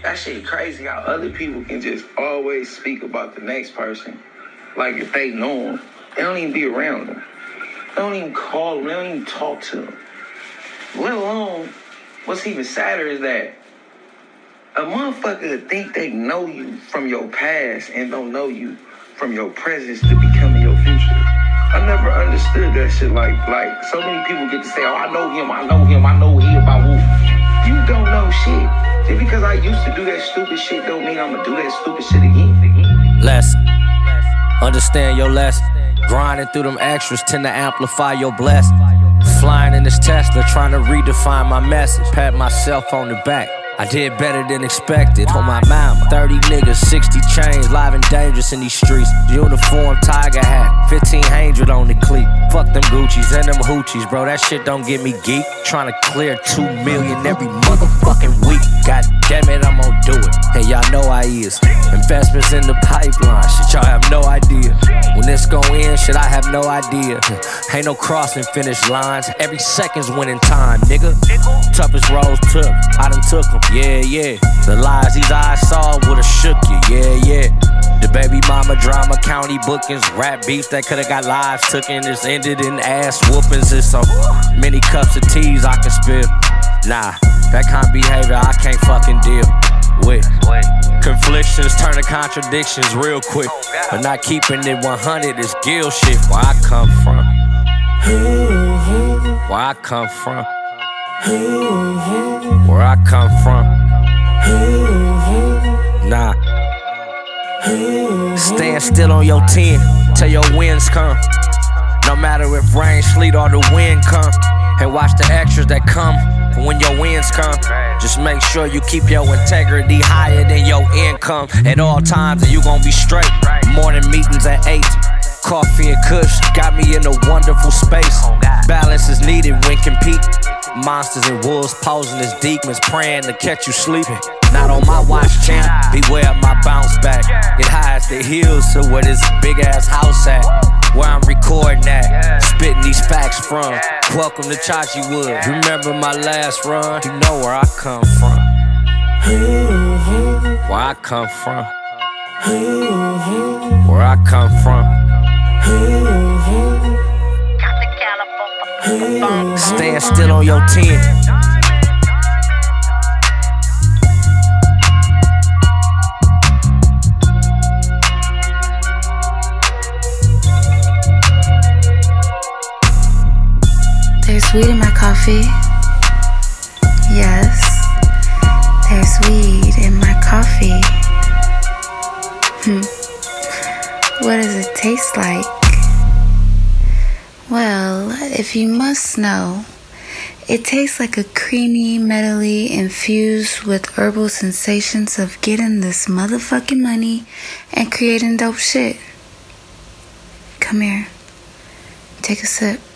That shit crazy how other people can just always speak about the next person. Like if they know them, they don't even be around them. They don't even call them, they don't even talk to them. Let alone, what's even sadder is that a motherfucker think they know you from your past and don't know you from your presence to becoming your future. I never understood that shit. Like so many people get to say, oh, I know him, I know he about who. You don't know shit. Just because I used to do that stupid shit don't mean I'm gonna do that stupid shit again. Lesson. Understand your lesson. Grinding through them extras tend to amplify your blessing. Flying in this Tesla, trying to redefine my message. Pat myself on the back. I did better than expected. On my mama, 30 niggas, 60 chains, live and dangerous in these streets. Uniform, tiger hat, 1500 on the cleat. Fuck them Gucci's and them hoochies, bro. That shit don't get me geek. Trying to clear 2 million every motherfucking week. God damn it, I'm gon' do it. Hey, y'all know I is. Investments in the pipeline, shit, y'all have no idea. When this gon' end, shit, I have no idea. Ain't no crossing finish lines. Every second's winning time, nigga. Toughest roles took, I done took them. Yeah. The lies these eyes saw would've shook you. Yeah. The baby mama drama, county bookings, rap beefs that could've got lives tooken. It's ended in ass whoopings. It's so many cups of teas I can spill. Nah, that kind of behavior I can't fucking deal with. Conflictions turn to contradictions real quick. But not keeping it 100 is guilt shit. Where I come from. Where I come from. Where I come from. Nah. Stand still on your 10 till your winds come. No matter if rain, sleet, or the wind come. And watch the extras that come when your winds come. Just make sure you keep your integrity higher than your income at all times, and you gon' be straight. Morning meetings at 8. Coffee and kush got me in a wonderful space. Balance is needed when compete. Monsters and wolves posing as demons, praying to catch you sleeping. Not on my watch, champ. Beware my bounce back. It hides the hills to where this big ass house at. Where I'm recording at, spitting these facts from. Welcome to Chachi Woods. Remember my last run? You know where I come from. Where I come from. Where I come from. Stand still on your 10. There's weed in my coffee. Yes, there's weed in my coffee. What does it taste like? Well, if you must know, it tastes like a creamy, metally infused with herbal sensations of getting this motherfucking money and creating dope shit. Come here, take a sip.